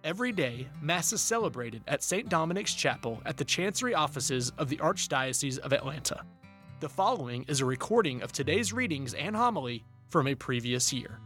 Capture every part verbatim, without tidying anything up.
Every day, Mass is celebrated at Saint Dominic's Chapel at the Chancery Offices of the Archdiocese of Atlanta. The following is a recording of today's readings and homily from a previous year.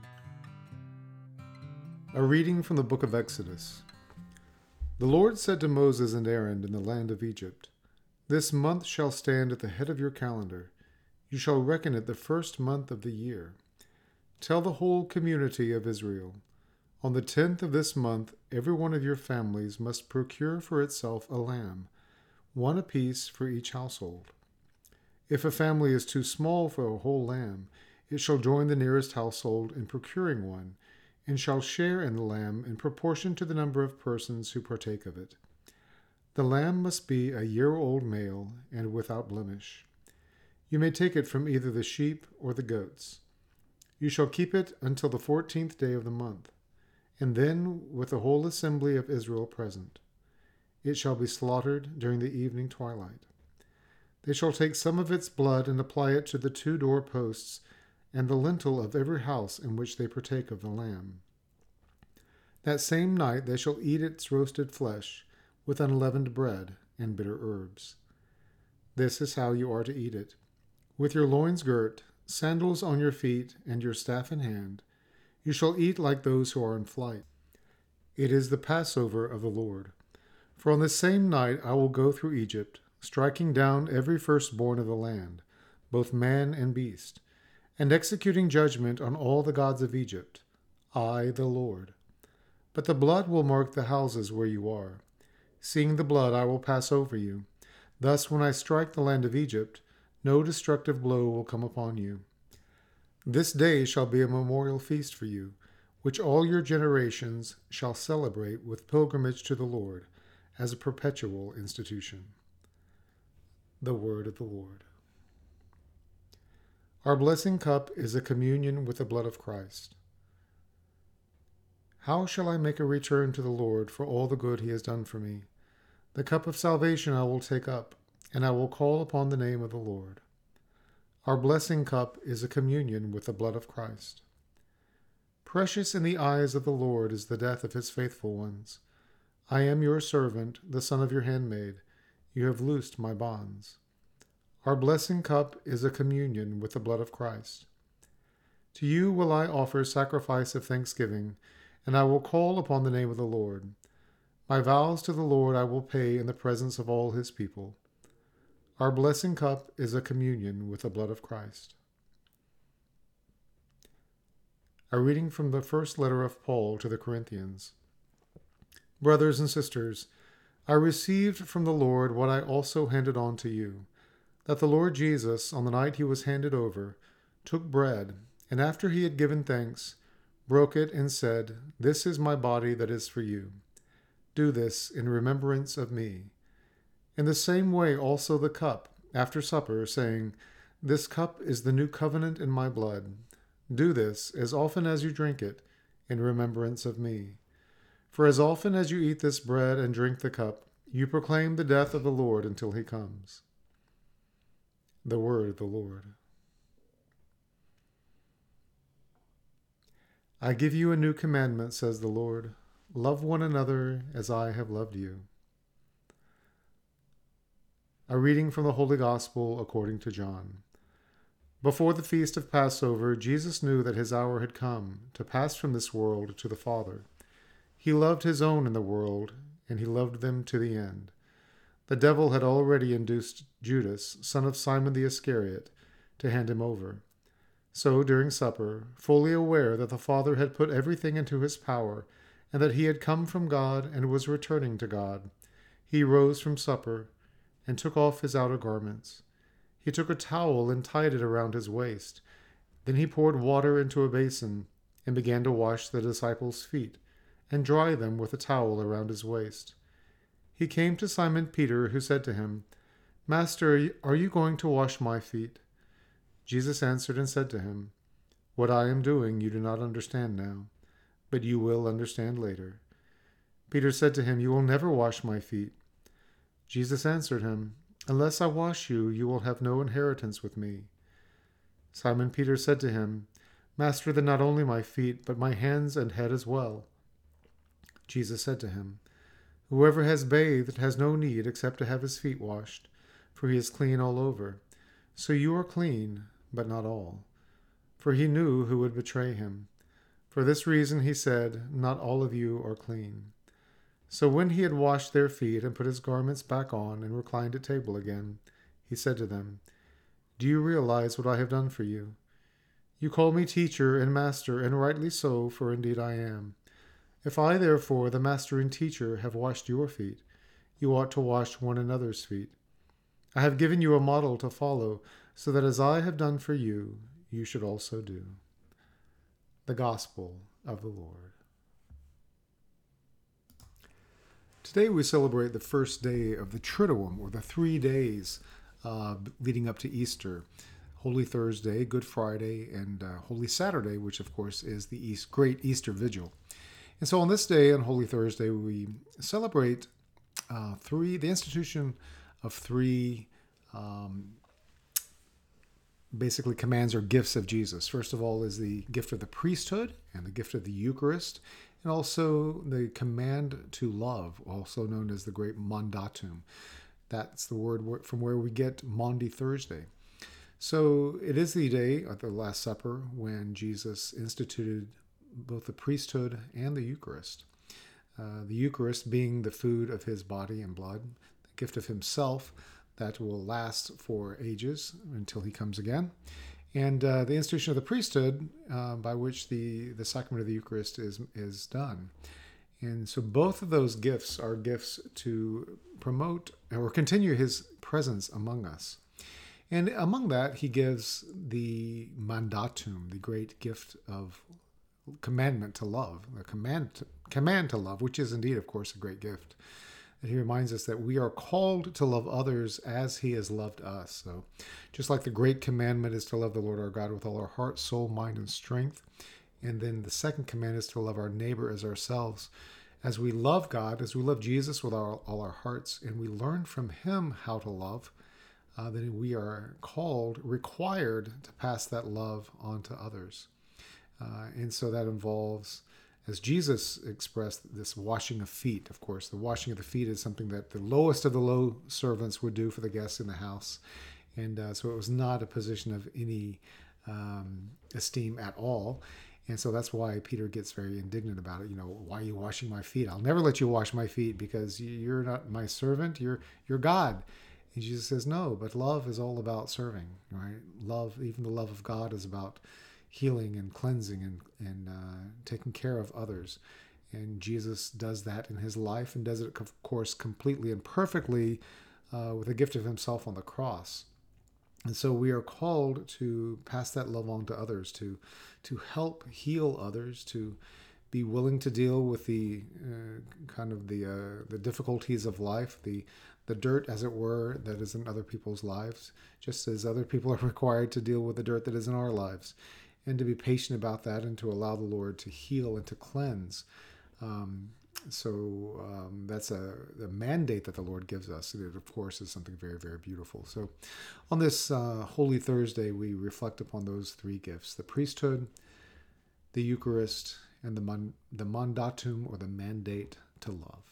A reading from the book of Exodus. The Lord said to Moses and Aaron in the land of Egypt, "This month shall stand at the head of your calendar. You shall reckon it the first month of the year. Tell the whole community of Israel, on the tenth of this month, every one of your families must procure for itself a lamb, one apiece for each household. If a family is too small for a whole lamb, it shall join the nearest household in procuring one, and shall share in the lamb in proportion to the number of persons who partake of it. The lamb must be a year-old male and without blemish. You may take it from either the sheep or the goats. You shall keep it until the fourteenth day of the month, and then with the whole assembly of Israel present. It shall be slaughtered during the evening twilight. They shall take some of its blood and apply it to the two doorposts and the lintel of every house in which they partake of the lamb. That same night they shall eat its roasted flesh with unleavened bread and bitter herbs. This is how you are to eat it. With your loins girt, sandals on your feet, and your staff in hand, you shall eat like those who are in flight. It is the Passover of the Lord. For on this same night I will go through Egypt, striking down every firstborn of the land, both man and beast, and executing judgment on all the gods of Egypt. I, the Lord. But the blood will mark the houses where you are. Seeing the blood, I will pass over you. Thus, when I strike the land of Egypt, no destructive blow will come upon you. This day shall be a memorial feast for you, which all your generations shall celebrate with pilgrimage to the Lord, as a perpetual institution." The word of the Lord. Our blessing cup is a communion with the blood of Christ. How shall I make a return to the Lord for all the good he has done for me? The cup of salvation I will take up, and I will call upon the name of the Lord. Our blessing cup is a communion with the blood of Christ. Precious in the eyes of the Lord is the death of his faithful ones. I am your servant, the son of your handmaid. You have loosed my bonds. Our blessing cup is a communion with the blood of Christ. To you will I offer sacrifice of thanksgiving, and I will call upon the name of the Lord. My vows to the Lord I will pay in the presence of all his people. Our blessing cup is a communion with the blood of Christ. A reading from the first letter of Paul to the Corinthians. Brothers and sisters, I received from the Lord what I also handed on to you, that the Lord Jesus, on the night he was handed over, took bread, and after he had given thanks, broke it and said, "This is my body that is for you. Do this in remembrance of me." In the same way also the cup, after supper, saying, "This cup is the new covenant in my blood. Do this, as often as you drink it, in remembrance of me. For as often as you eat this bread and drink the cup, you proclaim the death of the Lord until he comes." The word of the Lord. I give you a new commandment, says the Lord. Love one another as I have loved you. A reading from the Holy Gospel according to John. Before the feast of Passover, Jesus knew that his hour had come to pass from this world to the Father. He loved his own in the world, and he loved them to the end. The devil had already induced Judas, son of Simon the Iscariot, to hand him over. So during supper, fully aware that the Father had put everything into his power, and that he had come from God and was returning to God, he rose from supper and took off his outer garments. He took a towel and tied it around his waist. Then he poured water into a basin and began to wash the disciples' feet and dry them with a towel around his waist. He came to Simon Peter, who said to him, "Master, are you going to wash my feet?" Jesus answered and said to him, "What I am doing you do not understand now, but you will understand later." Peter said to him, "You will never wash my feet." Jesus answered him, "Unless I wash you, you will have no inheritance with me." Simon Peter said to him, "Master, then not only my feet, but my hands and head as well." Jesus said to him, "Whoever has bathed has no need except to have his feet washed, for he is clean all over. So you are clean, but not all." For he knew who would betray him. For this reason he said, "Not all of you are clean." So when he had washed their feet and put his garments back on and reclined at table again, he said to them, "Do you realize what I have done for you? You call me teacher and master, and rightly so, for indeed I am. If I, therefore, the master and teacher, have washed your feet, you ought to wash one another's feet. I have given you a model to follow, so that as I have done for you, you should also do." The Gospel of the Lord. Today we celebrate the first day of the Triduum, or the three days uh, leading up to Easter. Holy Thursday, Good Friday, and uh, Holy Saturday, which of course is the East, Great Easter Vigil. And so on this day, on Holy Thursday, we celebrate uh, three the institution of three um, basically commands or gifts of Jesus. First of all is the gift of the priesthood and the gift of the Eucharist, and also the command to love, also known as the great mandatum. That's the word from where we get Maundy Thursday. So it is the day of the Last Supper when Jesus instituted both the priesthood and the Eucharist. Uh, the Eucharist being the food of his body and blood, the gift of himself that will last for ages until he comes again, and uh, the institution of the priesthood uh, by which the, the sacrament of the Eucharist is, is done. And so both of those gifts are gifts to promote or continue his presence among us. And among that, he gives the mandatum, the great gift of commandment to love, the command to, command to love, which is indeed, of course, a great gift. And he reminds us that we are called to love others as he has loved us. So just like the great commandment is to love the Lord our God with all our heart, soul, mind, and strength. And then the second command is to love our neighbor as ourselves. As we love God, as we love Jesus with our, all our hearts, and we learn from him how to love, uh, then we are called, required to pass that love on to others. Uh, and so that involves, as Jesus expressed, this washing of feet. Of course, the washing of the feet is something that the lowest of the low servants would do for the guests in the house. And uh, so it was not a position of any um, esteem at all. And so that's why Peter gets very indignant about it. You know, "Why are you washing my feet? I'll never let you wash my feet because you're not my servant. You're, you're God." And Jesus says, no, but love is all about serving, right? Love, even the love of God, is about healing and cleansing and, and uh, taking care of others. And Jesus does that in his life and does it, of course, completely and perfectly uh, with the gift of himself on the cross. And so we are called to pass that love on to others, to to help heal others, to be willing to deal with the uh, kind of the uh, the difficulties of life, the the dirt, as it were, that is in other people's lives, just as other people are required to deal with the dirt that is in our lives, and to be patient about that and to allow the Lord to heal and to cleanse. Um, so um, that's a, a mandate that the Lord gives us. It, of course, is something very, very beautiful. So on this uh, Holy Thursday, we reflect upon those three gifts: the priesthood, the Eucharist, and the, man, the mandatum, or the mandate to love.